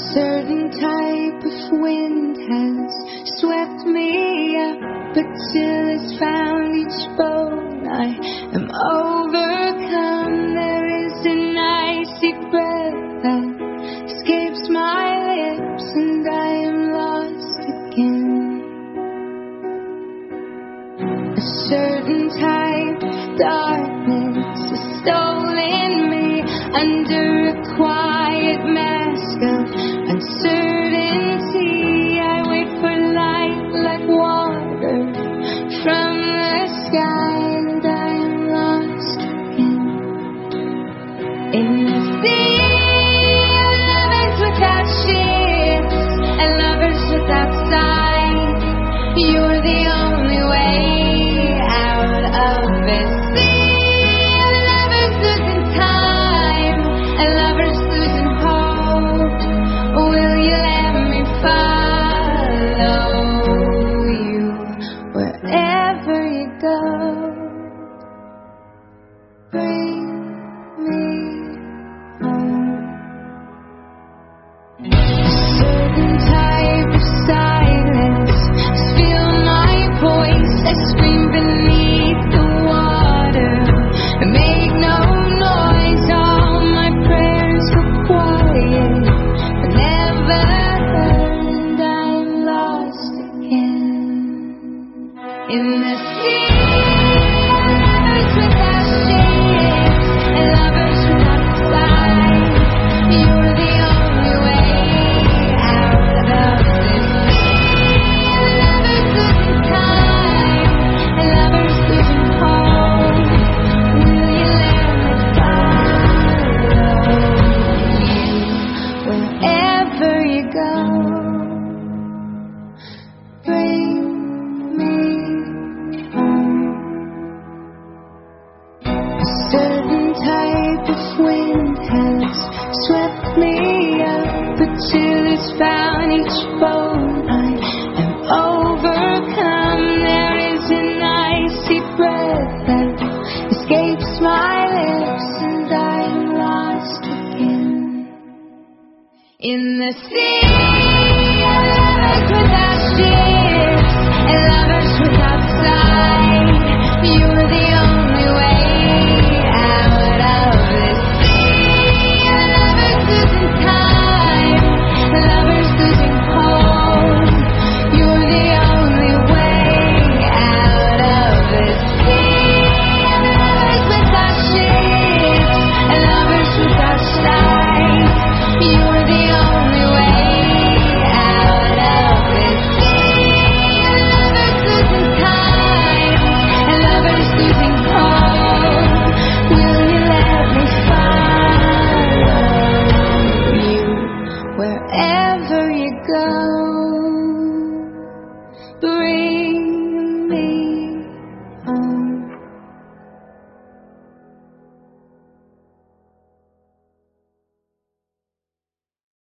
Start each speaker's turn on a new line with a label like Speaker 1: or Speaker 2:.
Speaker 1: certain type of wind has swept me up, but till it's found each bone I am overcome. There is an icy breath that escapes my lips, and I am lost again. A certain type of darkness has stolen me under a quiet mask of uncertainty. I wait for light like water from the sky, and I am lost again. In the sea of lovers without ships and lovers without sight, you're the only way out of this sea of lovers losing time and lovers losing hope. Will you let me follow you wherever you go? Bring me home. A certain type of silence has filled my voice. I scream beneath the water and make no noise. All my prayers were quiet but never heard, and I'm lost again. In the sea of lovers without ships and lovers without sight, you're the only way out of this sea of lovers losing time and lovers losing hope. Will you let me follow you wherever you go? Bring me home. A certain type of wind has swept me up, but till it's found each bone I am overcome. There is an icy breath that escapes my lips, and I am lost again. In the sea